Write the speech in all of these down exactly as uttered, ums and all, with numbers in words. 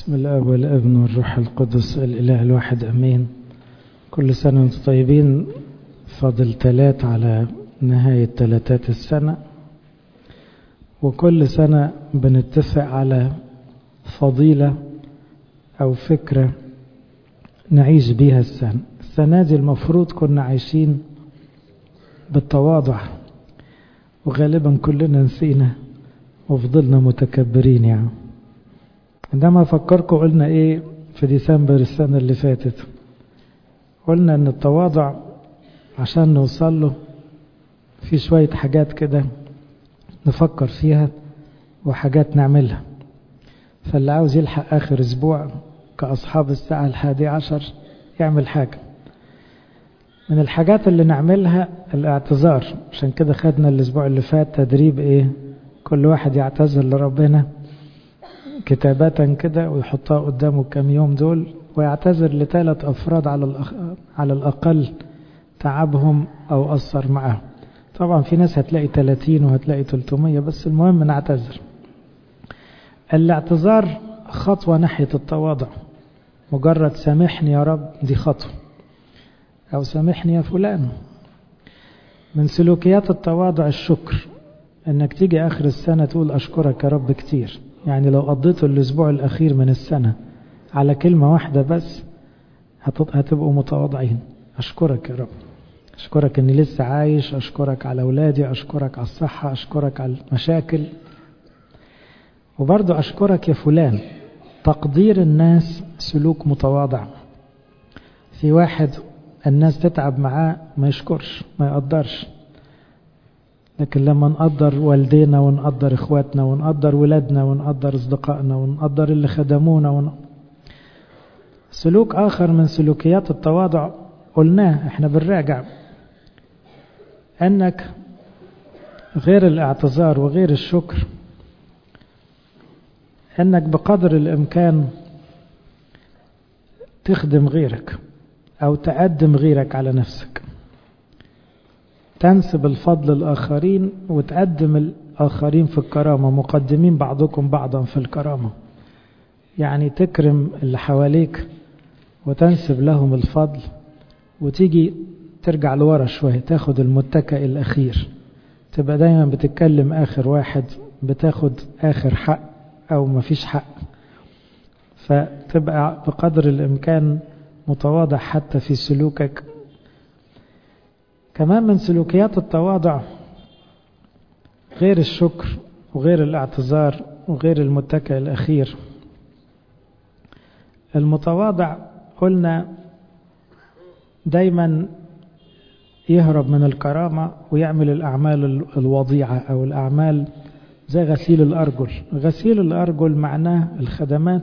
بسم الاب والابن والروح القدس الاله الواحد امين. كل سنه وانتم طيبين. فاضل ثلاث على نهايه ثلاثات السنه، وكل سنه بنتفق على فضيله او فكره نعيش بيها السنه. السنه دي المفروض كنا عايشين بالتواضع، وغالبا كلنا نسينا وفضلنا متكبرين. يعني عندما فكركم قلنا ايه في ديسمبر السنة اللي فاتت؟ قلنا ان التواضع عشان نوصل له في شوية حاجات كده نفكر فيها وحاجات نعملها. فاللي عاوز يلحق اخر اسبوع كأصحاب الساعة الحادي عشر يعمل حاجة من الحاجات اللي نعملها. الاعتذار، عشان كده خدنا الاسبوع اللي فات تدريب ايه، كل واحد يعتذر لربنا كتابة كده ويحطها قدامه كم يوم دول، ويعتذر لثلاث أفراد على الأخ... على الأقل تعبهم أو أثر معه. طبعا في ناس هتلاقي ثلاثين وهتلاقي ثلاثمية، بس المهم نعتذر. الاعتذار خطوة ناحية التواضع. مجرد سامحني يا رب دي خطوة، أو سامحني يا فلان. من سلوكيات التواضع الشكر، انك تيجي اخر السنة تقول اشكرك يا رب كتير. يعني لو قضيتوا الاسبوع الاخير من السنة على كلمة واحدة بس هتبقوا متواضعين. اشكرك يا رب، اشكرك اني لسه عايش، اشكرك على اولادي، اشكرك على الصحة، اشكرك على المشاكل، وبرضو اشكرك يا فلان. تقدير الناس سلوك متواضع. في واحد الناس تتعب معاه ما يشكرش ما يقدرش، لكن لما نقدر والدينا ونقدر اخواتنا ونقدر ولادنا ونقدر اصدقائنا ونقدر اللي خدمونا ون... سلوك اخر من سلوكيات التواضع قلناه احنا بنراجع، انك غير الاعتذار وغير الشكر انك بقدر الامكان تخدم غيرك او تقدم غيرك على نفسك. تنسب الفضل الآخرين وتقدم الآخرين في الكرامة، مقدمين بعضكم بعضا في الكرامة. يعني تكرم اللي حواليك وتنسب لهم الفضل، وتيجي ترجع لورا شوية تاخد المتكئ الأخير. تبقى دايما بتتكلم آخر واحد، بتاخد آخر حق أو مفيش حق. فتبقى بقدر الإمكان متواضع حتى في سلوكك. كمان من سلوكيات التواضع غير الشكر وغير الاعتذار وغير المتكئ الأخير، المتواضع قلنا دايما يهرب من الكرامة ويعمل الأعمال الوضيعة أو الأعمال زي غسيل الأرجل. غسيل الأرجل معناه الخدمات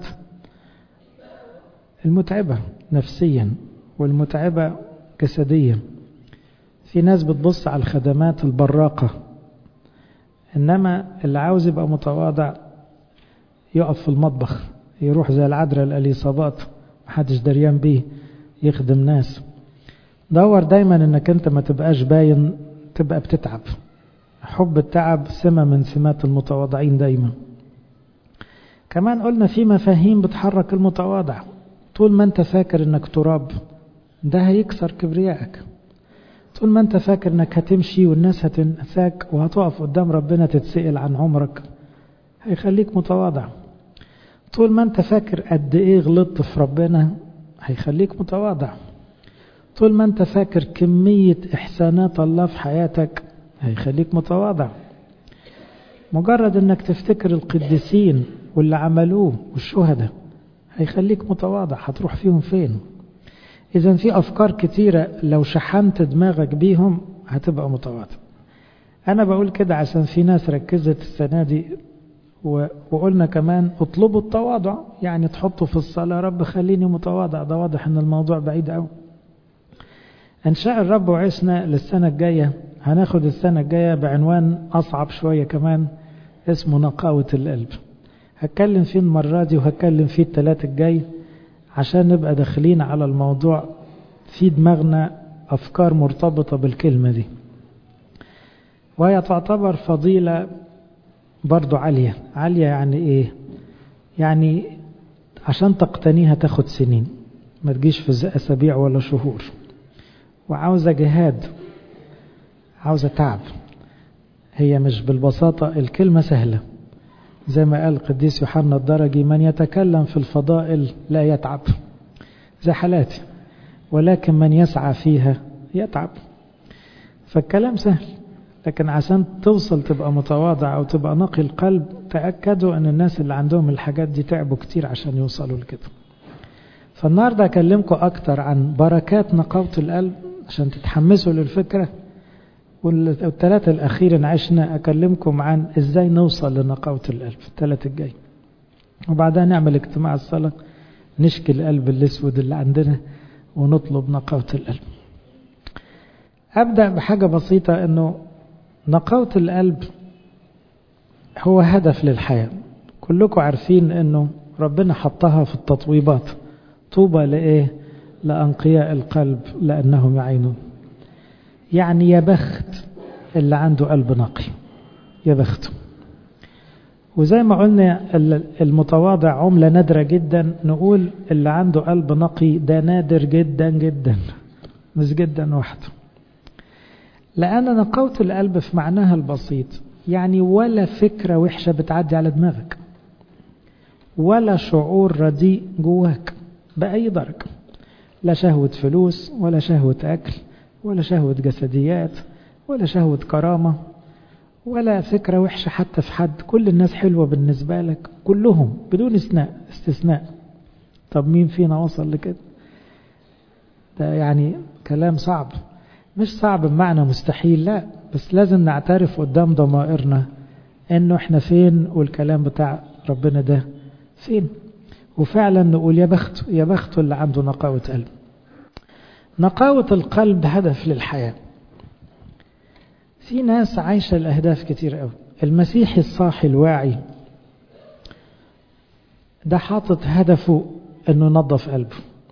المتعبة نفسيا والمتعبة جسديا. في ناس بتبص على الخدمات البراقة، إنما اللي عاوز يبقى متواضع يقف في المطبخ، يروح زي العذراء الإليصابات محدش دريان بيه يخدم ناس. دور دايما انك انت ما تبقاش باين، تبقى بتتعب. حب التعب سمة من سمات المتواضعين دايما. كمان قلنا في مفاهيم بتحرك المتواضع. طول ما انت فاكر انك تراب ده هيكسر كبريائك. طول ما انت فاكر انك هتمشي والناس هتنساك وهتقف قدام ربنا تتسأل عن عمرك هيخليك متواضع. طول ما انت فاكر قد ايه غلطت في ربنا هيخليك متواضع. طول ما انت فاكر كمية احسانات الله في حياتك هيخليك متواضع. مجرد انك تفتكر القديسين واللي عملوه والشهداء هيخليك متواضع. هتروح فيهم فين؟ إذا في أفكار كتيرة لو شحنت دماغك بيهم هتبقى متواضع. أنا بقول كده عشان في ناس ركزت السنة دي وقلنا كمان اطلبوا التواضع، يعني تحطوا في الصلاة رب خليني متواضع. ده واضح أن الموضوع بعيد أوي. إن شاء الرب وعشنا للسنة الجاية هناخد السنة الجاية بعنوان أصعب شوية كمان اسمه نقاوة القلب. هتكلم فيه المرة دي وهتكلم فيه الثلاث الجاي عشان نبقى داخلين على الموضوع في دماغنا أفكار مرتبطة بالكلمة دي. وهي تعتبر فضيلة برضو عالية. عالية يعني إيه؟ يعني عشان تقتنيها تاخد سنين، ما تجيش في أسابيع ولا شهور، وعاوزة جهاد، عاوزة تعب. هي مش بالبساطة، الكلمة سهلة زي ما قال القديس يوحنا الدرجي: من يتكلم في الفضائل لا يتعب، زي حالاتي، ولكن من يسعى فيها يتعب. فالكلام سهل، لكن عشان توصل تبقى متواضع أو تبقى نقي القلب، تأكدوا أن الناس اللي عندهم الحاجات دي تعبوا كتير عشان يوصلوا لكده. فالنهاردة أكلمكم أكتر عن بركات نقاوة القلب عشان تتحمسوا للفكرة، والثلاثة الأخير عشنا أكلمكم عن إزاي نوصل لنقاوة القلب الثلاثة الجاي، وبعدها نعمل اجتماع الصلاة نشكي القلب الأسود اللي عندنا ونطلب نقاوة القلب. أبدأ بحاجة بسيطة، أنه نقاوة القلب هو هدف للحياة. كلكم عارفين أنه ربنا حطها في التطويبات: طوبى لإيه؟ لأنقياء القلب لأنهم يعينون. يعني يا بخت اللي عنده قلب نقي، يا بخته. وزي ما قلنا المتواضع عملة نادرة جدا، نقول اللي عنده قلب نقي ده نادر جدا جدا، مش جدا وحده. لأن نقاوة القلب في معناها البسيط يعني ولا فكرة وحشة بتعدي على دماغك، ولا شعور رديء جواك بأي درجة، لا شهوة فلوس ولا شهوة أكل ولا شهوة جسديات ولا شهوة كرامة ولا فكرة وحشة حتى في حد. كل الناس حلوة بالنسبة لك، كلهم بدون استثناء. طب مين فينا وصل لكده؟ ده يعني كلام صعب، مش صعب بمعنى مستحيل، لا، بس لازم نعترف قدام ضمائرنا انه احنا فين والكلام بتاع ربنا ده فين، وفعلا نقول يا بخته، يا بخته اللي عنده نقاوة قلب. نقاوة القلب هدف للحياة. في ناس عايشة الأهداف كتير قوي. المسيحي الصاحي الواعي ده حاطط هدفه انه ينظف قلبه.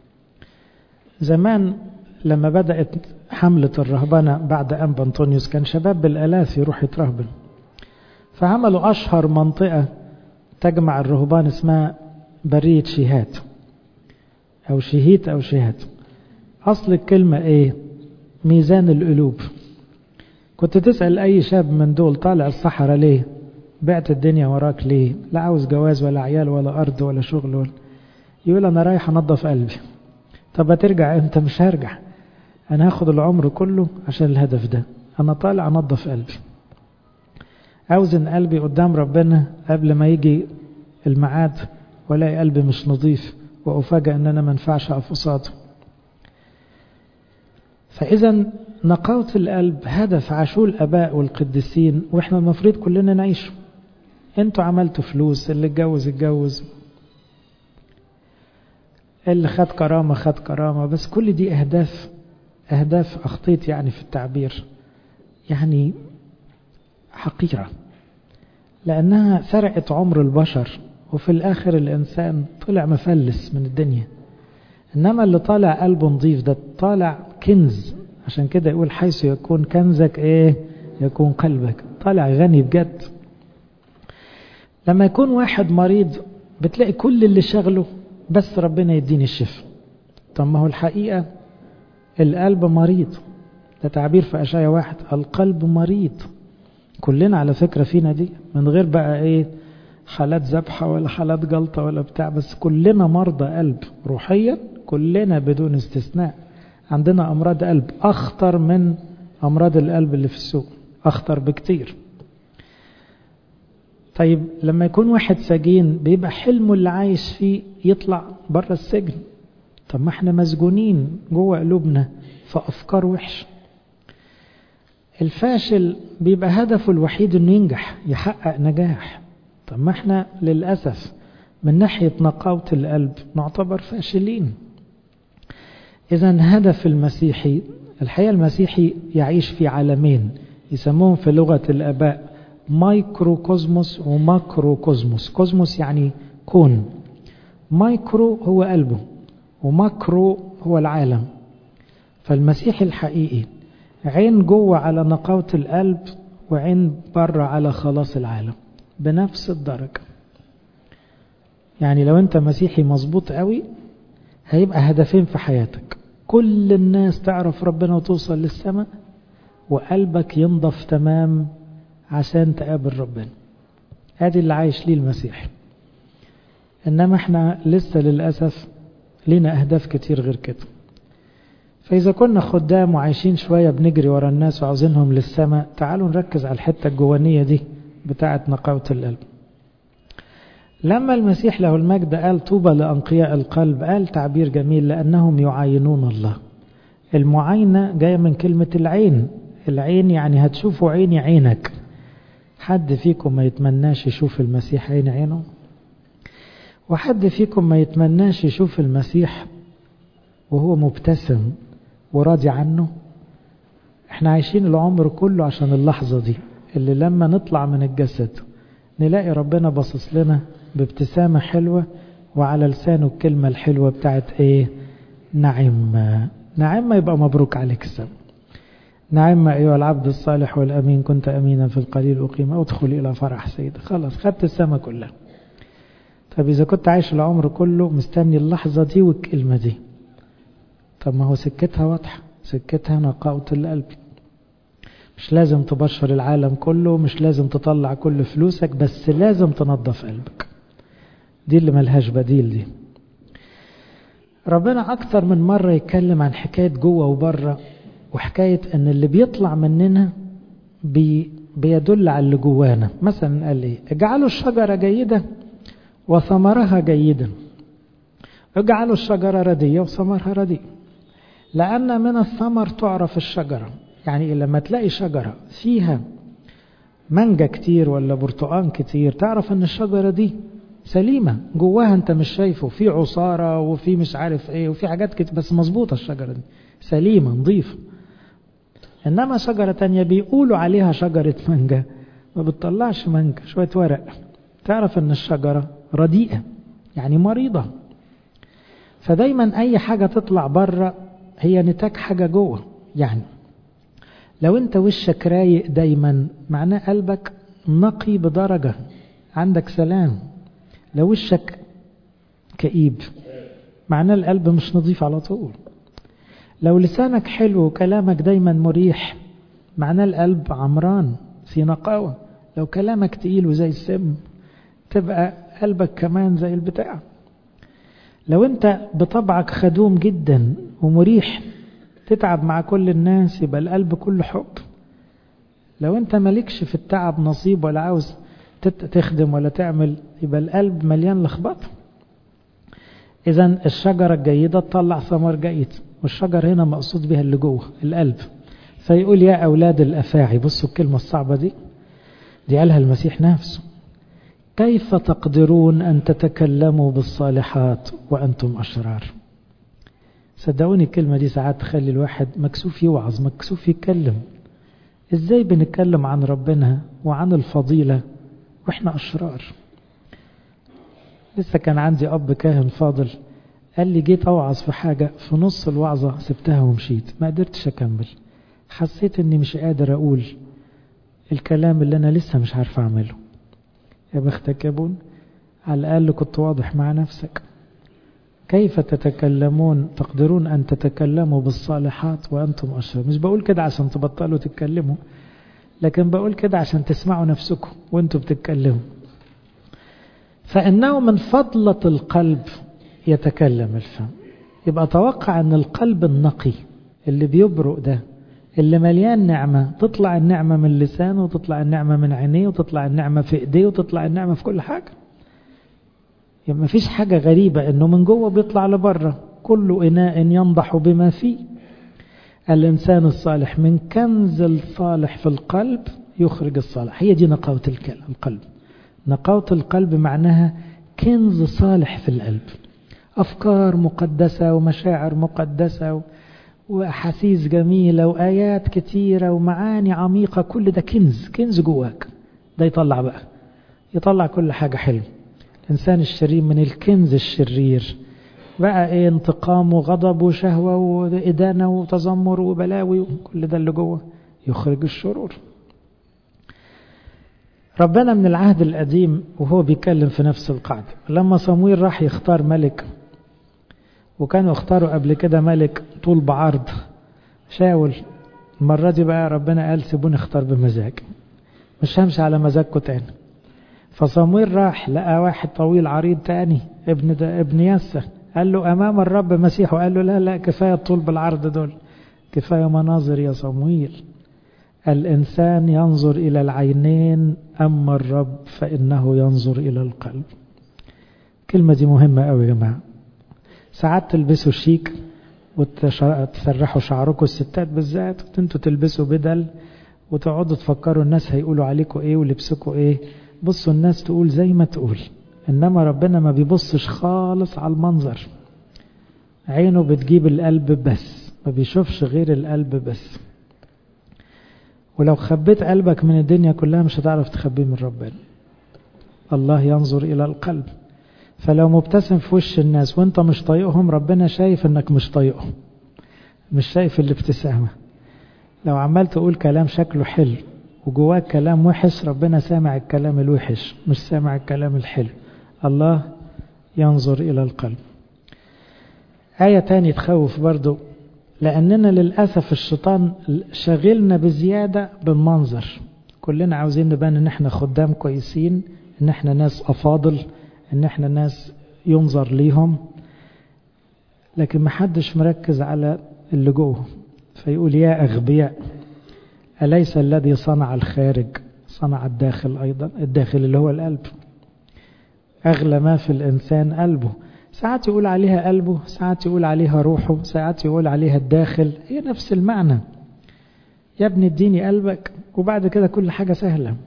زمان لما بدأت حملة الرهبنة بعد أنبا أنطونيوس كان شباب بالآلاف يروح يترهبن، فعملوا أشهر منطقة تجمع الرهبان اسمها برية شيهات أو شيهيت أو شيهات. أصل الكلمة إيه؟ ميزان القلوب. كنت تسأل أي شاب من دول طالع الصحراء ليه؟ بعت الدنيا وراك ليه؟ لا عاوز جواز ولا عيال ولا أرض ولا شغل ولا. يقول أنا رايح أنظف قلبي. طب هترجع أنت؟ مش هرجع، أنا هاخد العمر كله عشان الهدف ده. أنا طالع أنظف قلبي، أوزن قلبي قدام ربنا قبل ما يجي الميعاد ولاقي قلبي مش نظيف وأفاجأ أن أنا منفعش أقف قصاده. فإذا نقاوة القلب هدف عاشوا الآباء والقديسين، وإحنا المفروض كلنا نعيشه. أنتوا عملتوا فلوس، اللي اتجوز اتجوز، اللي خد كرامة خد كرامة، بس كل دي أهداف أهداف أخطيت يعني في التعبير، يعني حقيرة، لأنها سرقت عمر البشر، وفي الآخر الإنسان طلع مفلس من الدنيا. إنما اللي طالع قلبه نظيف ده طالع كنز. عشان كده يقول حيث يكون كنزك إيه؟ يكون قلبك. طالع غني بجد. لما يكون واحد مريض بتلاقي كل اللي شغله بس ربنا يديني الشفاء. طب ما هو الحقيقة القلب مريض، ده تعبير في أشعياء واحد: القلب مريض. كلنا على فكرة فينا دي، من غير بقى ايه حالات ذبحة ولا حالات جلطة ولا بتاع، بس كلنا مرضى قلب روحيا، كلنا بدون استثناء عندنا أمراض قلب أخطر من أمراض القلب اللي في السوق، أخطر بكتير. طيب لما يكون واحد سجين بيبقى حلمه اللي عايش فيه يطلع بره السجن. طب ما احنا مسجونين جوه قلوبنا في أفكار وحش. الفاشل بيبقى هدفه الوحيد انه ينجح، يحقق نجاح. طب ما احنا للأسف من ناحية نقاوة القلب نعتبر فاشلين. إذن هدف المسيحي، الحقيقة المسيحي يعيش في عالمين يسموهم في لغة الآباء مايكرو كوزموس وماكرو كوزموس. كوزموس يعني كون، مايكرو هو قلبه وماكرو هو العالم. فالمسيحي الحقيقي عين جوه على نقاوة القلب وعين بره على خلاص العالم بنفس الدرجة. يعني لو انت مسيحي مظبوط قوي هيبقى هدفين في حياتك: كل الناس تعرف ربنا وتوصل للسماء، وقلبك ينضف تمام عشان تقابل ربنا. ادي اللي عايش ليه المسيح. انما احنا لسه للأسف لينا اهداف كتير غير كده. فاذا كنا خدام وعايشين شوية بنجري ورا الناس وعاوزينهم للسماء، تعالوا نركز على الحتة الجوانية دي بتاعة نقاوة القلب. لما المسيح له المجد قال طوبى لأنقياء القلب، قال تعبير جميل: لأنهم يعاينون الله. المعاينة جاية من كلمة العين. العين يعني هتشوفوا عيني عينك. حد فيكم ما يتمناش يشوف المسيح عين عينه؟ وحد فيكم ما يتمناش يشوف المسيح وهو مبتسم وراضي عنه؟ احنا عايشين العمر كله عشان اللحظة دي اللي لما نطلع من الجسد نلاقي ربنا باصص لنا بابتسامة حلوة، وعلى لسانه الكلمة الحلوة بتاعت ايه؟ نعم. نعم، يبقى مبروك عليك السلام. نعم أيها العبد الصالح والأمين، كنت أمينا في القليل أقيم، أدخل إلى فرح سيد. خلاص، خدت السماء كلها. طب إذا كنت عايش العمر كله مستني اللحظة دي والكلمة دي، طب ما هو سكتها واضحة، سكتها نقاوة القلب. مش لازم تبشر العالم كله، مش لازم تطلع كل فلوسك، بس لازم تنظف قلبك. دي اللي ملهاش بديل دي. ربنا أكتر من مرة يتكلم عن حكاية جوه وبره، وحكاية أن اللي بيطلع مننا بي بيدل على اللي جوانا. مثلا قال إيه؟ اجعلوا الشجرة جيدة وثمرها جيدا، اجعلوا الشجرة ردية وثمرها رديء، لأن من الثمر تعرف الشجرة. يعني لما تلاقي شجرة فيها مانجا كتير ولا برتقان كتير، تعرف أن الشجرة دي سليمة، جواها أنت مش شايفه، في عصارة وفي مش عارف إيه وفي حاجات كتير، بس مظبوطة الشجرة دي، سليمة نظيفة. إنما شجرة تانية بيقولوا عليها شجرة مانجا، ما بتطلعش مانجا، شوية ورق، تعرف أن الشجرة رديئة، يعني مريضة. فدايما أي حاجة تطلع بره هي نتاج حاجة جوه. يعني لو أنت وشك رايق دايما، معناه قلبك نقي بدرجة، عندك سلام. لو وشك كئيب، معناه القلب مش نظيف على طول. لو لسانك حلو وكلامك دايما مريح، معناه القلب عمران في نقاوة. لو كلامك تقيل وزي السم، تبقى قلبك كمان زي البتاع. لو انت بطبعك خدوم جدا ومريح، تتعب مع كل الناس، يبقى القلب كله حب. لو انت مالكش في التعب نصيب ولا عاوز تخدم ولا تعمل، يبقى القلب مليان لخبطه. اذا الشجرة الجيدة تطلع ثمر جيد، والشجر هنا مقصود بها اللي جوه القلب. فيقول يا أولاد الأفاعي، بصوا الكلمة الصعبة دي، دي قالها المسيح نفسه: كيف تقدرون أن تتكلموا بالصالحات وأنتم أشرار؟ صدقوني الكلمة دي ساعات تخلي الواحد مكسوف يوعظ، مكسوف يتكلم. إزاي بنتكلم عن ربنا وعن الفضيلة وإحنا أشرار؟ لسه كان عندي أب كاهن فاضل قال لي جيت أوعظ في حاجة، في نص الوعظة سبتها ومشيت، ما قدرتش أكمل. حسيت أني مش قادر أقول الكلام اللي أنا لسه مش عارف أعمله. يا بختك يا بون، على الأقل كنت واضح مع نفسك. كيف تتكلمون تقدرون أن تتكلموا بالصالحات وأنتم أشرار؟ مش بقول كده عشان تبطلوا تتكلموا، لكن بقول كده عشان تسمعوا نفسكم وأنتم بتتكلموا. فإنه من فضلة القلب يتكلم الفم. يبقى توقع أن القلب النقي اللي بيبرق ده، اللي مليان نعمة، تطلع النعمة من لسانه، وتطلع النعمة من عينيه، وتطلع النعمة في ايديه، وتطلع النعمة في كل حاجة. يعني ما فيش حاجة غريبة انه من جوه بيطلع لبره. كل إناء ينضح بما فيه. الإنسان الصالح من كنز الصالح في القلب يخرج الصالح. هي دي نقاوة القلب. نقاوة القلب معناها كنز صالح في القلب، أفكار مقدسة ومشاعر مقدسة وأحاسيس جميلة وآيات كتيرة ومعاني عميقة. كل ده كنز، كنز جواك. ده يطلع بقى، يطلع كل حاجة حلوة. الإنسان الشرير من الكنز الشرير بقى إيه؟ انتقام وغضب وشهوة وإدانة وتذمر وبلاوي، كل ده اللي جوه يخرج الشرور. ربنا من العهد القديم وهو بيتكلم في نفس القاعدة. لما صمويل راح يختار ملك، وكانوا اختاروا قبل كده ملك طول بعرض شاول، المرة دي بقى ربنا قال سيبوني اختار بمزاج، مش همشي على مزاجكم تاني. فصمويل راح لقى واحد طويل عريض تاني، ابن ده ابن يسى، قال له امام الرب مسيحه، قال له لا لا كفاية الطول بالعرض دول، كفاية مناظر يا صمويل. الإنسان ينظر إلى العينين أما الرب فإنه ينظر إلى القلب. كلمة دي مهمة قوي يا جماعة. ساعات تلبسوا شيك وتسرحوا شعركم الستات بالذات، وانتوا تلبسوا بدل وتقعدوا تفكروا الناس هيقولوا عليكم ايه ولبسكوا ايه. بصوا الناس تقول زي ما تقول، انما ربنا ما بيبصش خالص على المنظر، عينه بتجيب القلب بس، ما بيشوفش غير القلب بس. ولو خبيت قلبك من الدنيا كلها مش هتعرف تخبيه من ربنا. الله ينظر إلى القلب. فلو مبتسم في وش الناس وانت مش طايقهم، ربنا شايف انك مش طايقهم، مش شايف الابتسامة. لو عمال تقول كلام شكله حلو وجواك كلام وحش، ربنا سامع الكلام الوحش مش سامع الكلام الحلو. الله ينظر إلى القلب. آية تاني تخوف برضو، لأننا للأسف الشيطان شغلنا بزيادة بالمنظر. كلنا عاوزين نبان ان احنا خدام كويسين، ان احنا ناس أفاضل، ان احنا ناس ينظر ليهم، لكن محدش مركز على اللي جوه. فيقول يا أغبياء، أليس الذي صنع الخارج صنع الداخل أيضا؟ الداخل اللي هو القلب. أغلى ما في الإنسان قلبه. ساعات يقول عليها قلبه، ساعات يقول عليها روحه، ساعات يقول عليها الداخل، هي نفس المعنى. يا ابني اديني قلبك وبعد كده كل حاجة سهلة.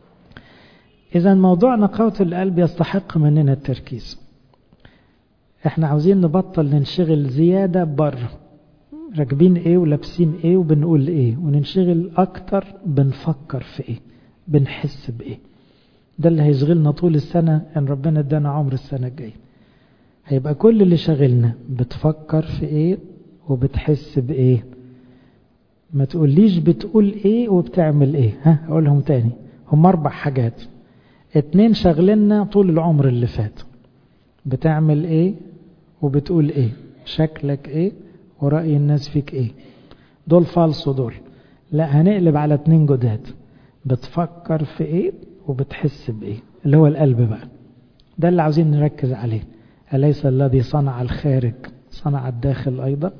إذا موضوع نقاوة القلب يستحق مننا التركيز. احنا عاوزين نبطل ننشغل زيادة بره، راكبين ايه ولابسين ايه وبنقول ايه، وننشغل اكتر بنفكر في ايه، بنحس بايه. ده اللي هيشغلنا طول السنة ان ربنا ادانا عمر السنة الجاية. هيبقى كل اللي شغلنا بتفكر في ايه وبتحس بايه. ما تقوليش بتقول ايه وبتعمل ايه. ها اقولهم تاني، هم اربع حاجات. اتنين شغلنا طول العمر اللي فات، بتعمل ايه وبتقول ايه، شكلك ايه ورأي الناس فيك ايه. دول فالصو دول. لا هنقلب على اتنين جداد، بتفكر في ايه وبتحس بايه، اللي هو القلب بقى. ده اللي عاوزين نركز عليه. أليس الذي صنع الخارج صنع الداخل أيضا؟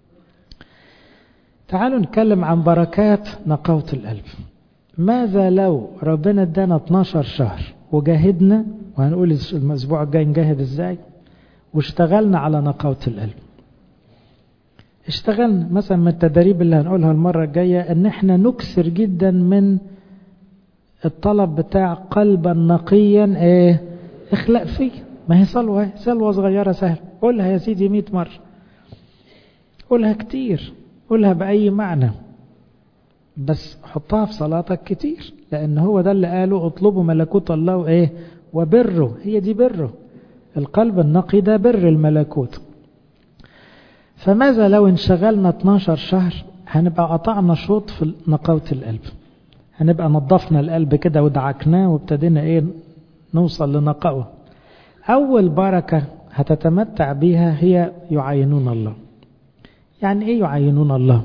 تعالوا نتكلم عن بركات نقاوة القلب. ماذا لو ربنا ادانا اتناشر شهر وجاهدنا، وهنقول الأسبوع الجاي نجاهد ازاي، واشتغلنا على نقاوة القلب. اشتغلنا مثلا من التدريب اللي هنقولها المرة الجاية ان احنا نكسر جدا من الطلب بتاع قلبا نقيا ايه اخلق فيه. ما هي صلوة صلوة صغيرة سهل، قولها يا سيدي مئة مرة، قولها كتير، قولها بأي معنى، بس حطها في صلاتك كتير، لأن هو ده اللي قاله اطلبوا ملكوت الله وإيه وبره. هي دي بره. القلب النقي ده بر الملكوت. فماذا لو انشغلنا اتناشر شهر، هنبقى قطعنا شوط في نقاوة القلب، هنبقى نظفنا القلب كده ودعكناه وابتدينا ايه نوصل لنقاوة. أول بركة هتتمتع بيها هي يعاينون الله. يعني إيه يعاينون الله؟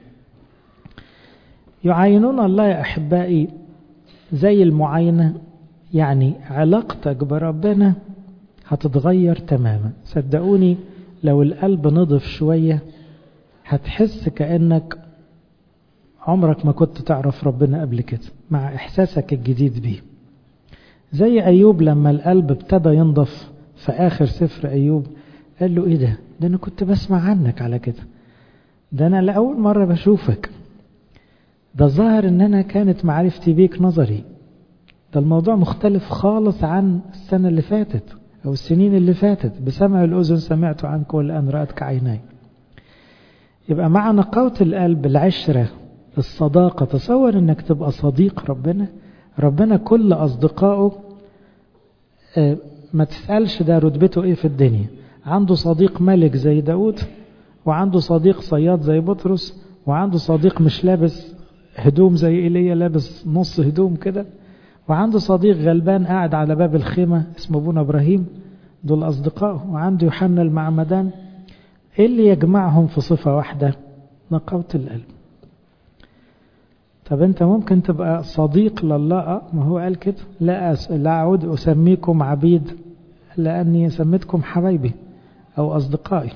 يعاينون الله يا أحبائي زي المعاينة، يعني علاقتك بربنا هتتغير تماما. صدقوني لو القلب نضف شوية هتحس كأنك عمرك ما كنت تعرف ربنا قبل كده، مع إحساسك الجديد بيه. زي أيوب لما القلب ابتدى ينضف في آخر سفر أيوب، قال له إيه ده؟ ده أنا كنت بسمع عنك على كده، ده أنا لأول مرة بشوفك، ده ظاهر إن أنا كانت معرفتي بيك نظري، ده الموضوع مختلف خالص عن السنة اللي فاتت أو السنين اللي فاتت. بسمع الأذن سمعت عنك والآن رأتك عيناي. يبقى مع نقاوة القلب العشرة، الصداقة. تصور إنك تبقى صديق ربنا. ربنا كل أصدقائه ما تسألش ده رتبته إيه في الدنيا. عنده صديق ملك زي داود، وعنده صديق صياد زي بطرس، وعنده صديق مش لابس هدوم زي إيليا لابس نص هدوم كده، وعنده صديق غلبان قاعد على باب الخيمة اسمه ابونا ابراهيم، دول اصدقائه. وعنده يوحنا المعمدان. ايه اللي يجمعهم في صفة واحدة؟ نقاوة القلب. طب انت ممكن تبقى صديق لله، ما هو قال كده، لا أس... لا اعود اسميكم عبيد لاني سميتكم حبايبي او اصدقائي.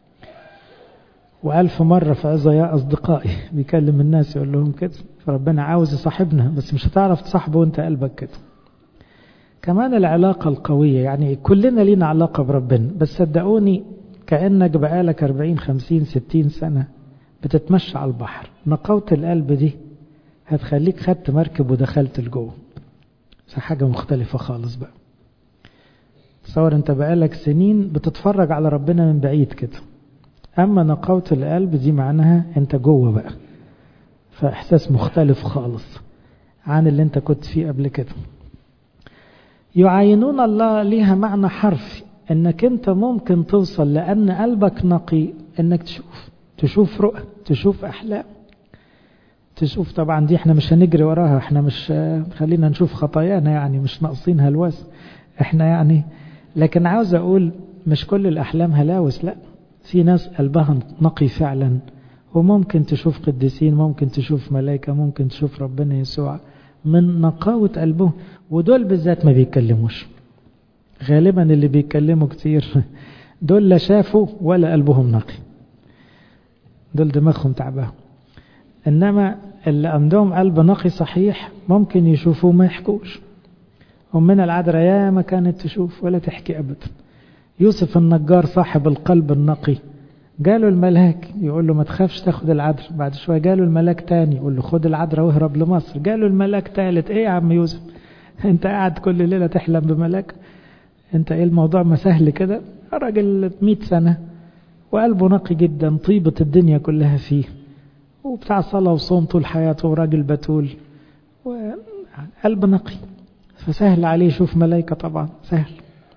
والف مرة في عظة يا اصدقائي، بيكلم الناس يقول لهم كده. فربنا عاوز يصاحبنا، بس مش هتعرف تصاحبه وانت قلبك كده. كمان العلاقة القوية، يعني كلنا لينا علاقة بربنا، بس صدقوني كأنك بقالك أربعين خمسين ستين سنة بتتمشى على البحر. نقاوة القلب دي هتخليك خدت مركب ودخلت لجوه، بس حاجة مختلفة خالص بقى. تصور انت بقالك سنين بتتفرج على ربنا من بعيد كده، اما نقاوة القلب دي معناها انت جوه بقى، فاحساس مختلف خالص عن اللي انت كنت فيه قبل كده. يعاينون الله ليها معنى حرفي، انك انت ممكن توصل لان قلبك نقي، انك تشوف تشوف رؤى، تشوف احلام، تشوف. طبعا دي احنا مش هنجري وراها، احنا مش خلينا نشوف خطايانا، يعني مش ناقصين هلوس احنا يعني. لكن عاوز اقول مش كل الاحلام هلاوس، لا، في ناس قلبها نقي فعلا، وممكن تشوف قديسين، ممكن تشوف ملائكة، ممكن تشوف ربنا يسوع من نقاوة قلبه. ودول بالذات ما بيتكلموش، غالبا اللي بيتكلموا كتير دول لا شافوا ولا قلبهم نقي، دول دماغهم تعبان. انما اللي عندهم قلب نقي صحيح ممكن يشوفوا ما يحكوش. أمنا العذراء يا ما كانت تشوف ولا تحكي أبدا. يوسف النجار صاحب القلب النقي، جاله الملاك يقول له ما تخافش تاخد العذراء، بعد شوية جاله الملاك تاني يقول له خد العذراء واهرب لمصر، جاله الملاك تالت. ايه يا عم يوسف، انت قاعد كل ليلة تحلم بملاك؟ انت ايه الموضوع ما سهل كده؟ راجل مئة سنة وقلبه نقي جدا، طيبة الدنيا كلها فيه، وبتاع صلاة وصوم طول حياته، وراجل بتول وقلب نقي، فسهل عليه يشوف ملايكة، طبعا سهل.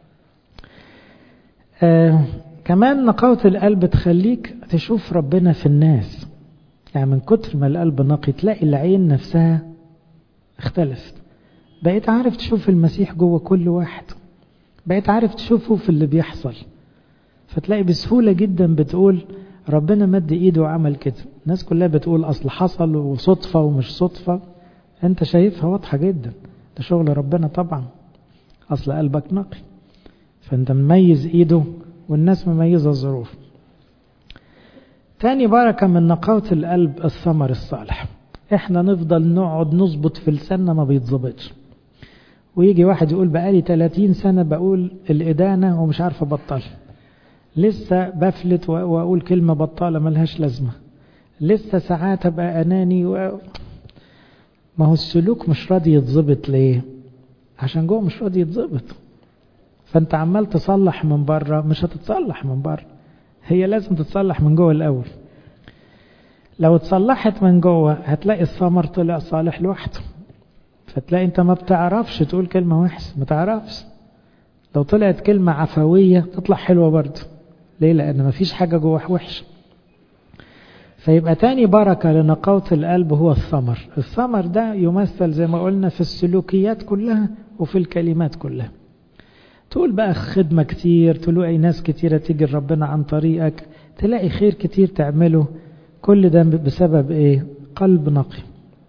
آه كمان نقاوة القلب تخليك تشوف ربنا في الناس، يعني من كتر ما القلب نقي تلاقي العين نفسها اختلفت، بقيت عارف تشوف المسيح جوه كل واحد، بقيت عارف تشوفه في اللي بيحصل، فتلاقي بسهولة جدا بتقول ربنا مد ايده وعمل كده. الناس كلها بتقول اصل حصل وصدفة ومش صدفة، انت شايفها واضحة جدا، ده شغل ربنا طبعا، اصل قلبك نقي، فانت مميز ايده والناس مميزة الظروف. تاني بركة من نقاوة القلب الثمر الصالح. احنا نفضل نقعد نظبط في لساننا ما بيتظبطش، ويجي واحد يقول بقالي ثلاثين سنة بقول الإدانة ومش عارف أبطل، لسه بفلت وأقول كلمة بطالة ملهاش لازمة، لسه ساعات أبقى أناني و... ما هو السلوك مش راضي يتظبط. ليه؟ عشان جوه مش راضي يتظبط، فأنت عمال تصلح من بره، مش هتتصلح من بره، هي لازم تتصلح من جوه الأول. لو اتصلحت من جوه هتلاقي الثمر طلع صالح لوحده، فتلاقي انت ما بتعرفش تقول كلمة وحشة، ما تعرفش. لو طلعت كلمة عفوية تطلع حلوة برضه. ليه؟ لأن ما فيش حاجة جوه وحشة. فيبقى تاني بركة لنقاوة القلب هو الثمر. الثمر ده يمثل زي ما قلنا في السلوكيات كلها وفي الكلمات كلها. تقول بقى خدمة كتير، تلاقي ناس كتيرة تيجي ربنا عن طريقك، تلاقي خير كتير تعمله، كل ده بسبب ايه؟ قلب نقي.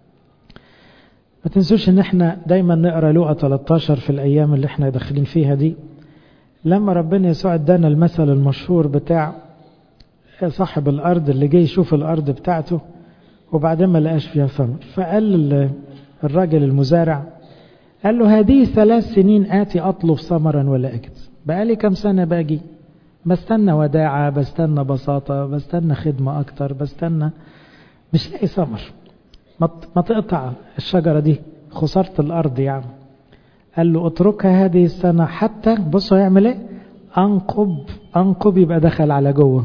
ما تنسوش ان احنا دايما نقرأ لوقا ثلاثة عشر في الايام اللي احنا داخلين فيها دي، لما ربنا يسوع ادانا المثل المشهور بتاع صاحب الارض اللي جاي يشوف الارض بتاعته وبعدين ما لقاش فيها ثمر، فقال الراجل المزارع، قال له هذه ثلاث سنين آتي أطلب ثمرا ولا أجد. بقالي كم سنة باجي بستنى وداعة، بستنى بساطة، بستنى خدمة أكتر، بستنى، مش لاقي ثمر. ما تقطع الشجرة دي، خسارة الأرض يعني. قال له اتركها هذه السنة حتى، بصوا يعمل ايه؟ أنقب. أنقب يبقى دخل على جوه،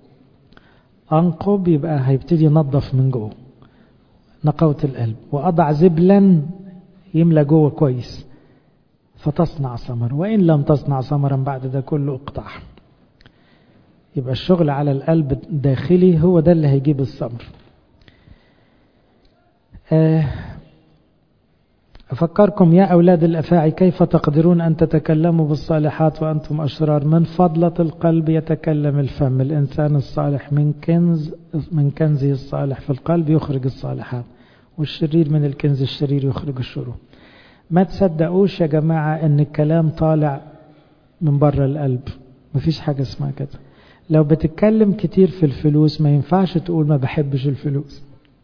أنقب يبقى هيبتدي ينظف من جوه، نقاوة القلب. وأضع زبلا يملى جوه كويس فتصنع ثمر، وإن لم تصنع ثمرا بعد ده كله اقطع. يبقى الشغل على القلب الداخلي هو ده اللي هيجيب الثمر. آه أفكركم يا أولاد الأفاعي كيف تقدرون أن تتكلموا بالصالحات وأنتم أشرار؟ من فضلة القلب يتكلم الفم. الإنسان الصالح من كنز من كنزه الصالح في القلب يخرج الصالحات، والشرير من الكنز الشرير يخرج الشرور. ما تصدقوش يا جماعة أن الكلام طالع من بره القلب، مفيش حاجة اسمها كده. لو بتتكلم كتير في الفلوس ما ينفعش تقول ما بحبش الفلوس،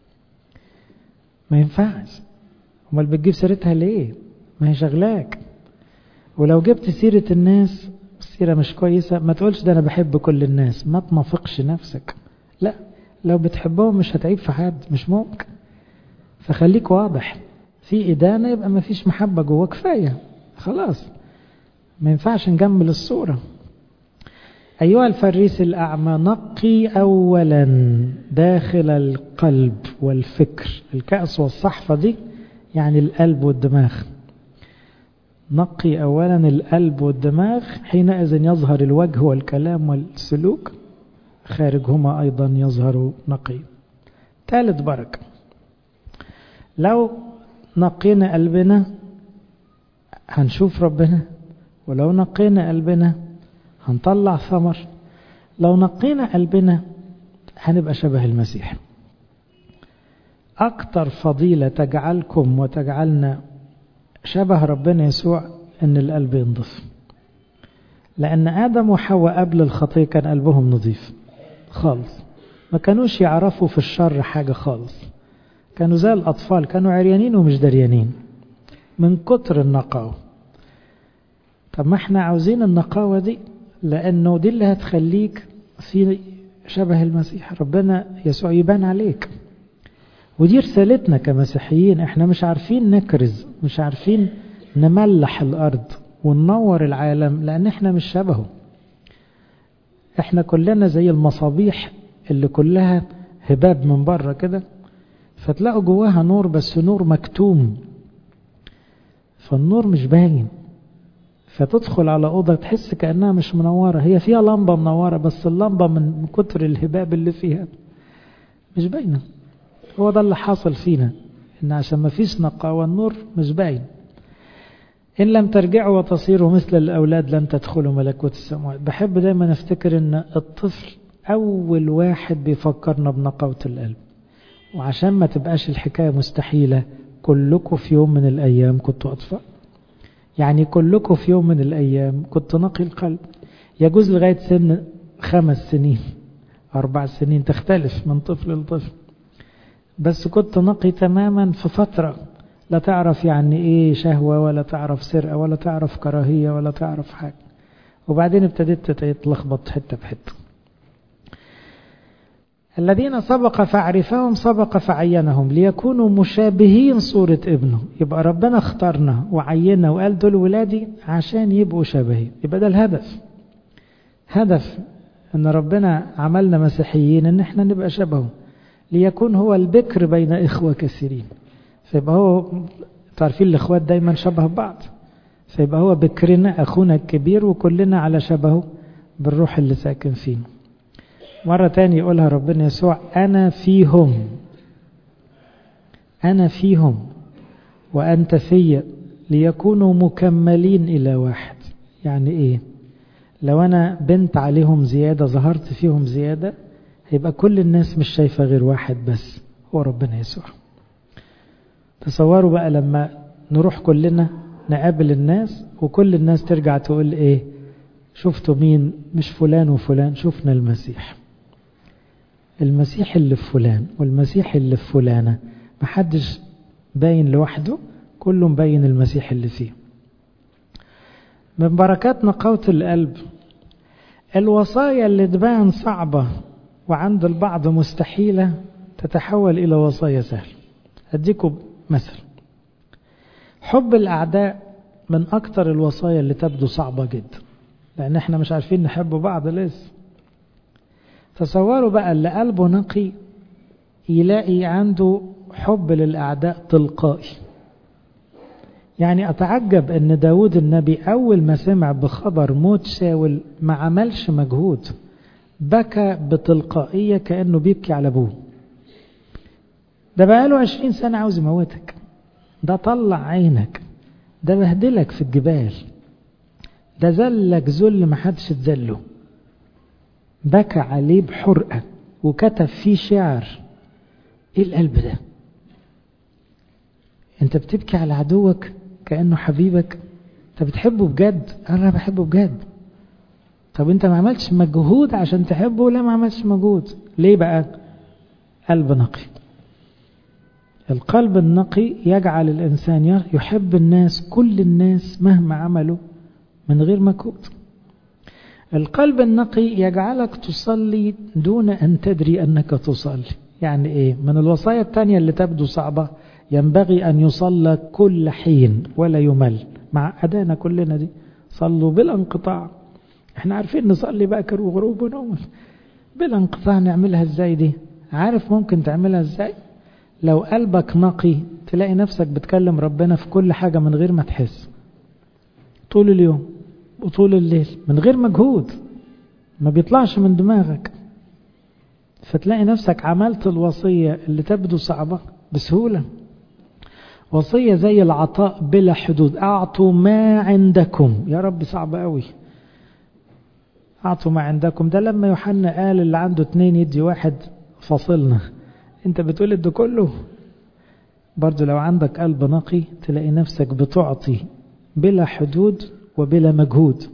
ما ينفعش. امال بتجيب سيرتها ليه؟ ما هي شغلاك. ولو جبت سيرة الناس سيرة مش كويسة ما تقولش ده أنا بحب كل الناس، ما تنافقش نفسك. لا، لو بتحبهم مش هتعيب في حد، مش ممكن. فخليك واضح، في إدانة يبقى ما فيش محبة جوه، كفاية خلاص، ما ينفعش نجمل الصورة. أيها الفريس الأعمى، نقي أولا داخل القلب والفكر. الكأس والصحفة دي يعني القلب والدماغ. نقي أولا القلب والدماغ، حينئذ يظهر الوجه والكلام والسلوك، خارجهما أيضا يظهر نقي. ثالث بركة، لو نقينا قلبنا هنشوف ربنا، ولو نقينا قلبنا هنطلع ثمر. لو نقينا قلبنا هنبقى شبه المسيح. أكتر فضيلة تجعلكم وتجعلنا شبه ربنا يسوع إن القلب ينضف. لأن آدم وحواء قبل الخطية كان قلبهم نظيف خالص، ما كانوش يعرفوا في الشر حاجة خالص، كانوا زي الأطفال، كانوا عريانين ومش دريانين من كتر النقاوة. طب ما احنا عاوزين النقاوة دي، لأنه دي اللي هتخليك في شبه المسيح، ربنا يسوع يبان عليك. ودي رسالتنا كمسيحيين، احنا مش عارفين نكرز، مش عارفين نملح الأرض وننور العالم، لأن احنا مش شبهه. احنا كلنا زي المصابيح اللي كلها هباب من بره كده، فتلاقوا جواها نور بس نور مكتوم، فالنور مش باين. فتدخل على أوضة تحس كأنها مش منورة، هي فيها لمبة منورة بس اللمبة من كتر الهباب اللي فيها مش باينة. هو ده اللي حاصل فينا، إن عشان ما فيش نقاوة النور مش باين. إن لم ترجعوا وتصيروا مثل الأولاد لن تدخلوا ملكوت السماوات. بحب دايما أفتكر إن الطفل أول واحد بيفكرنا بنقاوة القلب. وعشان ما تبقاش الحكاية مستحيلة، كلكم في يوم من الأيام كنتوا أطفال، يعني كلكم في يوم من الأيام كنت نقي القلب. يجوز لغاية سن خمس سنين أربع سنين، تختلف من طفل لطفل، بس كنت نقي تماما في فترة لا تعرف يعني ايه شهوة، ولا تعرف سرقة، ولا تعرف كراهية، ولا تعرف حاجة. وبعدين ابتدت تتلخبط حتة بحتة. الذين سبق فعرفهم سبق فعينهم ليكونوا مشابهين صورة ابنه. يبقى ربنا اختارنا وعيننا وقال دول ولادي عشان يبقوا شبهي. يبقى ده الهدف، هدف ان ربنا عملنا مسيحيين ان احنا نبقى شبهه، ليكون هو البكر بين إخوة كثيرين. فيبقى هو، تعرفين الإخوات دايما شبه بعض، فيبقى هو بكرنا أخونا الكبير وكلنا على شبهه بالروح اللي ساكن فينا. مرة تاني يقولها ربنا يسوع، أنا فيهم أنا فيهم وأنت في، ليكونوا مكملين إلى واحد. يعني إيه؟ لو أنا بنت عليهم زيادة، ظهرت فيهم زيادة، يبقى كل الناس مش شايفة غير واحد بس، هو ربنا يسوع. تصوروا بقى لما نروح كلنا نقابل الناس وكل الناس ترجع تقول ايه؟ شفتوا مين؟ مش فلان وفلان، شفنا المسيح. المسيح اللي في فلان والمسيح اللي في فلانة، محدش باين لوحده، كله مبين المسيح اللي فيه. من بركات نقاوة القلب الوصايا اللي تبان صعبة وعند البعض مستحيلة تتحول إلى وصايا سهل. أديكم مثل، حب الأعداء من أكتر الوصايا اللي تبدو صعبة جدا، لأن احنا مش عارفين نحب بعض لسه. تصوروا بقى اللي قلبه نقي يلاقي عنده حب للأعداء تلقائي. يعني أتعجب أن داود النبي أول ما سمع بخبر موت شاول ما عملش مجهود، بكى بتلقائية كأنه بيبكي على أبوه. ده بقى له عشرين سنة عاوز يموتك، ده طلع عينك، ده بهدلك في الجبال، ده ذلك ذل محدش اتذله، بكى عليه بحرقة وكتب فيه شعر. ايه القلب ده؟ انت بتبكي على عدوك كأنه حبيبك؟ انت بتحبه بجد؟ انا بحبه بجد. طب انت ما عملتش مجهود عشان تحبه؟ لا، ما عملتش مجهود. ليه بقى؟ قلب نقي. القلب النقي يجعل الإنسان يحب الناس، كل الناس مهما عملوا، من غير مجهود. القلب النقي يجعلك تصلي دون أن تدري أنك تصلي. يعني إيه؟ من الوصايا التانية اللي تبدو صعبة، ينبغي أن يصلى كل حين ولا يمل. مع أدانا كلنا دي، صلوا بلا انقطاع. احنا عارفين نصلي باكر وغروب ونوم، بلا انقطاع نعملها ازاي دي؟ عارف ممكن تعملها ازاي؟ لو قلبك نقي تلاقي نفسك بتكلم ربنا في كل حاجة من غير ما تحس، طول اليوم وطول الليل من غير مجهود، ما بيطلعش من دماغك. فتلاقي نفسك عملت الوصية اللي تبدو صعبة بسهولة. وصية زي العطاء بلا حدود، أعطوا ما عندكم. يا رب صعب قوي، أعطوا ما عندكم. ده لما يوحنا قال اللي عنده اتنين يدي واحد، فصلنا. انت بتقول ده كله؟ برضو لو عندك قلب نقي تلاقي نفسك بتعطي بلا حدود وبلا مجهود.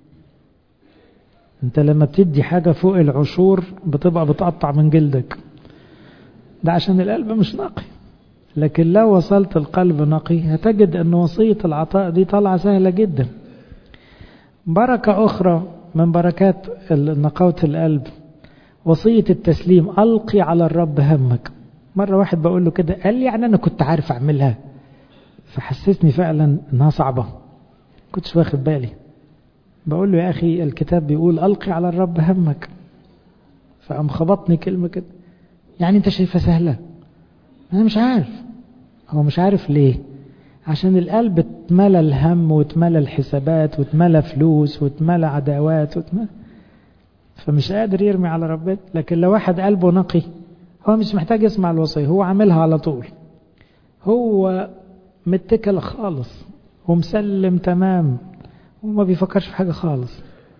انت لما بتدي حاجة فوق العشور بتبقى بتقطع من جلدك، ده عشان القلب مش نقي. لكن لو وصلت القلب نقي هتجد ان وصية العطاء دي طالعة سهلة جدا. بركة أخرى من بركات نقاوة القلب وصية التسليم. ألقي على الرب همك. مرة واحد بقول له كده، قال لي يعني أنا كنت عارف أعملها، فحسسني فعلا أنها صعبة، كنتش واخد بالي. بقول له يا أخي الكتاب بيقول ألقي على الرب همك، فقام خبطني كلمة كده، يعني أنت شايفها سهلة؟ أنا مش عارف. هو مش عارف ليه؟ عشان القلب اتملى الهم واتملى الحسابات واتملى فلوس واتملى عداوات واتملى، فمش قادر يرمي على ربنا. لكن لو واحد قلبه نقي هو مش محتاج يسمع الوصية، هو عاملها على طول، هو متكل خالص ومسلم تمام وما بيفكرش في حاجة خالص.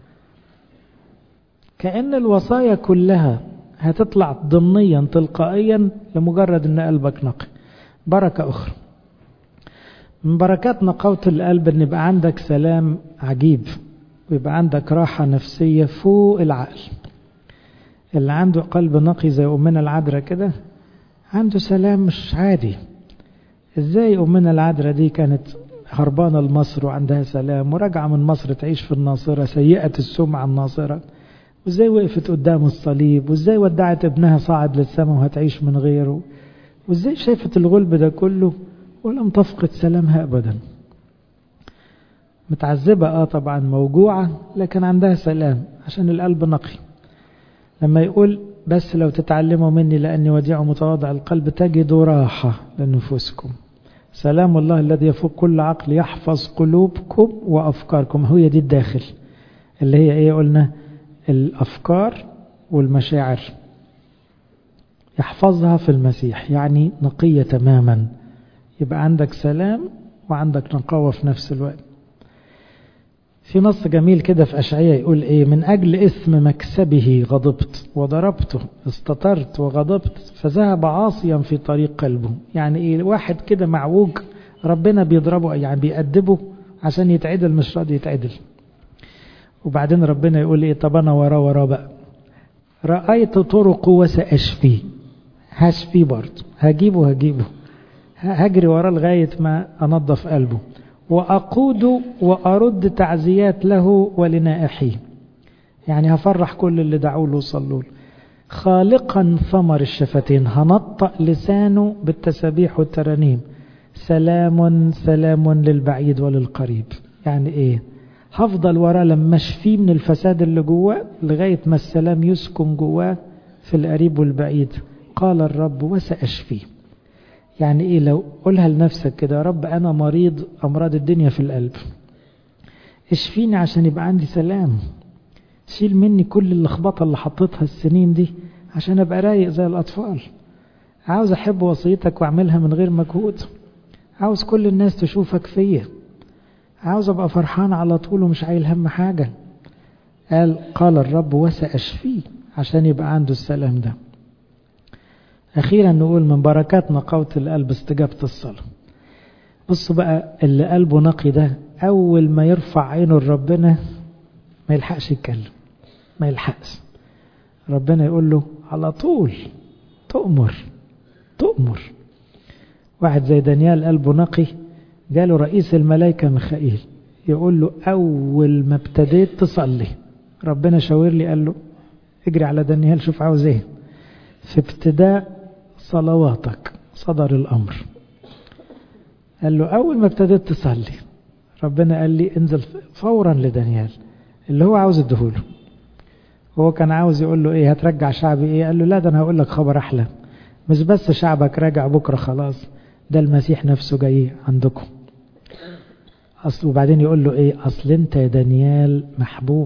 كأن الوصايا كلها هتطلع ضمنيا تلقائيا لمجرد ان قلبك نقي. بركة أخرى من بركات نقاوة القلب ان يبقى عندك سلام عجيب، ويبقى عندك راحة نفسية فوق العقل. اللي عنده قلب نقي زي أمنا العذراء كده عنده سلام مش عادي. ازاي أمنا العذراء دي كانت هربانة لمصر وعندها سلام، وراجعة من مصر تعيش في الناصرة سيئة السمعة الناصرة، وازاي وقفت قدام الصليب، وازاي ودعت ابنها صاعد للسماء وهتعيش من غيره، وازاي شافت الغلب ده كله ولم تفقد سلامها أبدا. متعذبة اه طبعا، موجوعة، لكن عندها سلام عشان القلب نقي. لما يقول بس لو تتعلموا مني لأني وديع متواضع القلب تجدوا راحة لنفوسكم، سلام الله الذي يفوق كل عقل يحفظ قلوبكم وأفكاركم. هي دي الداخل اللي هي ايه قلنا؟ الأفكار والمشاعر، يحفظها في المسيح، يعني نقية تماما. يبقى عندك سلام وعندك نقاوة في نفس الوقت. في نص جميل كده في أشعياء يقول ايه؟ من أجل إثم مكسبه غضبت وضربته، استطرت وغضبت فذهب عاصيا في طريق قلبه. يعني ايه؟ واحد كده معوج ربنا بيضربه، يعني بيأدبه عشان يتعدل، مش راضي يتعدل. وبعدين ربنا يقول ايه؟ طب انا وراه وراه بقى، رأيت طرقه وسأشفيه. هشفيه برضه، هجيبه هجيبه هجري وراه لغاية ما أنظف قلبه، وأقود وأرد تعزيات له ولنائحيه. يعني هفرح كل اللي دعوا له وصلوا له. خالقا ثمر الشفتين، هنطق لسانه بالتسابيح والترانيم. سلام سلام للبعيد وللقريب. يعني ايه؟ هفضل وراه لما اشفيه من الفساد اللي جواه لغاية ما السلام يسكن جواه في القريب والبعيد. قال الرب وسأشفيه. يعني ايه؟ لو قولها لنفسك كده، يا رب انا مريض امراض الدنيا في القلب، اشفيني عشان يبقى عندي سلام، شيل مني كل اللخبطة اللي حطيتها السنين دي عشان ابقى رايق زي الاطفال. عاوز احب وصيتك واعملها من غير مجهود، عاوز كل الناس تشوفك فيا، عاوز أبقى فرحان على طول ومش عايل هم حاجة. قال قال الرب وسأشفيه، عشان يبقى عنده السلام ده. أخيرا نقول من بركات نقاوة القلب استجابة الصلاة. بصوا بقى، اللي قلبه نقي ده أول ما يرفع عينه لربنا ما يلحقش يتكلم، ما يلحقش. ربنا يقول له على طول تؤمر تؤمر. واحد زي دانيال قلبه نقي، جاله رئيس الملائكة ميخائيل يقول له أول ما ابتديت تصلي ربنا شاور لي قال له اجري على دانيال شوف عاوز ايه. في ابتداء صلواتك صدر الأمر. قال له أول ما ابتديت تصلي ربنا قال لي انزل فورا لدانيال اللي هو عاوز ادهوله. هو كان عاوز يقول له ايه، هترجع شعبي ايه؟ قال له لا، ده انا هقول لك خبر احلى، مش بس شعبك راجع بكرة خلاص، ده المسيح نفسه جاي عندكم. أصل وبعدين يقول له ايه، اصل انت يا دانيال محبوب.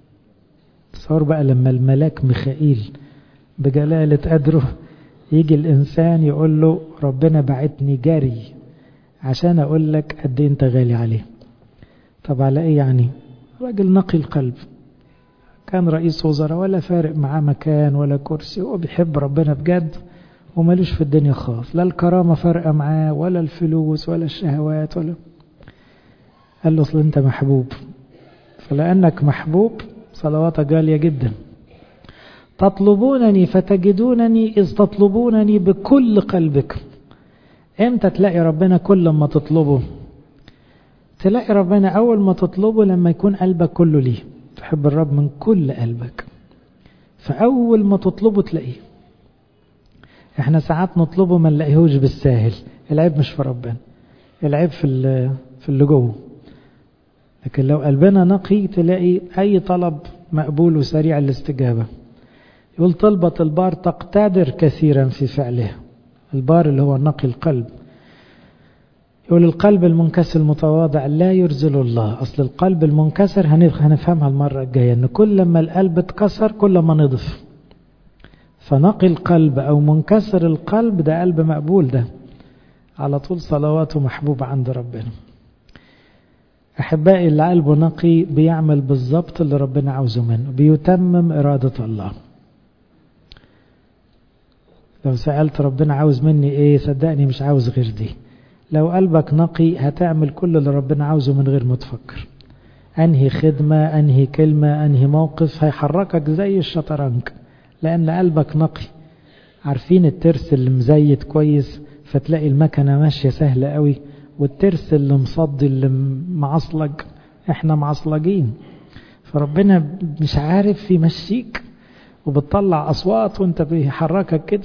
تصور بقى لما الملاك ميخائيل بجلالة قدره يجي الانسان يقول له ربنا بعتني جري عشان اقول لك قد ايه انت غالي عليه. طب على ايه يعني؟ راجل نقي القلب، كان رئيس وزراء ولا فارق معاه مكان ولا كرسي، هو بيحب ربنا بجد ومالوش في الدنيا خالص، لا الكرامة فارقة معاه ولا الفلوس ولا الشهوات ولا. قال له اصل انت محبوب، فلأنك محبوب صلواتك غالية جدا. تطلبونني فتجدونني إذ تطلبونني بكل قلبك. امتى تلاقي ربنا؟ كل ما تطلبه. تلاقي ربنا أول ما تطلبه لما يكون قلبك كله ليه، تحب الرب من كل قلبك، فأول ما تطلبه تلاقيه. احنا ساعات نطلبه ما نلاقيهوش بالساهل، العيب مش في ربنا، العيب في في اللي جوه. لكن لو قلبنا نقي تلاقي أي طلب مقبول وسريع الاستجابة. يقول طلبة البار تقتدر كثيرا في فعلها. البار اللي هو نقي القلب. يقول القلب المنكسر المتواضع لا يرزل الله. أصل القلب المنكسر هنفهمها المرة الجاية أن كل ما القلب اتكسر كل ما نضف. فنقي القلب أو منكسر القلب ده قلب مقبول، ده على طول صلواته محبوبة عند ربنا. أحبائي اللي قلبه نقي بيعمل بالضبط اللي ربنا عاوزه منه، بيتمم إرادة الله. لو سألت ربنا عاوز مني إيه، صدقني مش عاوز غير دي. لو قلبك نقي هتعمل كل اللي ربنا عاوزه من غير ما تفكر. أنهي خدمة، أنهي كلمة، أنهي موقف هيحركك زي الشطرنج، لأن قلبك نقي. عارفين الترس اللي مزيت كويس فتلاقي المكنة ماشية سهلة قوي، والترس اللي مصدي اللي معصلج احنا معصلجين. فربنا مش عارف يمشيك وبتطلع أصوات وانت بيحركك كده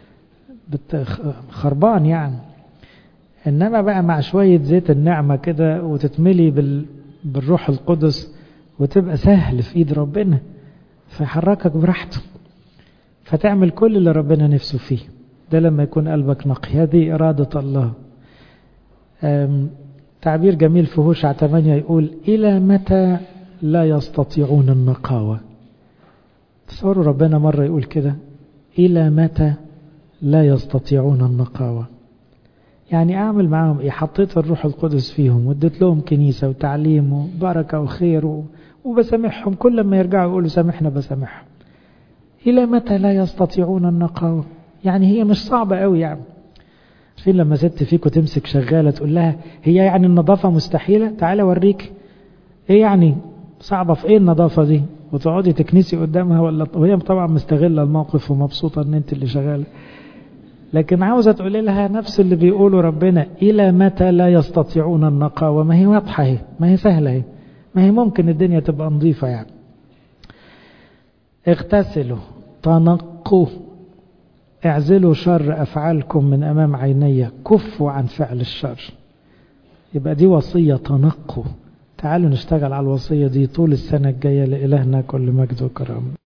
خربان يعني. إنما بقى مع شوية زيت النعمة كده وتتملي بال... بالروح القدس وتبقى سهل في إيد ربنا، فيحركك براحته، فتعمل كل اللي ربنا نفسه فيه. ده لما يكون قلبك نقي، هذه إرادة الله. تعبير جميل في هوشع ثمانية يقول إلى متى لا يستطيعون النقاوة. تصوروا ربنا مرة يقول كده إلى متى لا يستطيعون النقاوة. يعني أعمل معهم إيه؟ حطيت الروح القدس فيهم واديت لهم كنيسة وتعليم وبركة وخير و... وبسامحهم، كل ما يرجعوا يقولوا سامحنا بسامحهم. إلى متى لا يستطيعون النقاوة؟ يعني هي مش صعبة قوي يعني. فين لما ست فيكم تمسك شغالة تقول لها هي يعني النظافة مستحيلة، تعالى أوريك إيه يعني صعبة في إيه النظافة دي، وتقعدي تكنسي قدامها، ولا وهي طبعا مستغلة الموقف ومبسوطة إن أنت اللي شغالة. لكن عاوزة تقولي لها نفس اللي بيقوله ربنا، إلى متى لا يستطيعون النقاوة. ما هي واضحة هي، ما هي سهلة هي، ما هي ممكن الدنيا تبقى نظيفة يعني. اغتسلوا تنقوا اعزلوا شر أفعالكم من أمام عيني، كفوا عن فعل الشر. يبقى دي وصية تنقوا. تعالوا نشتغل على الوصية دي طول السنة الجاية. لإلهنا كل مجد وكرامة.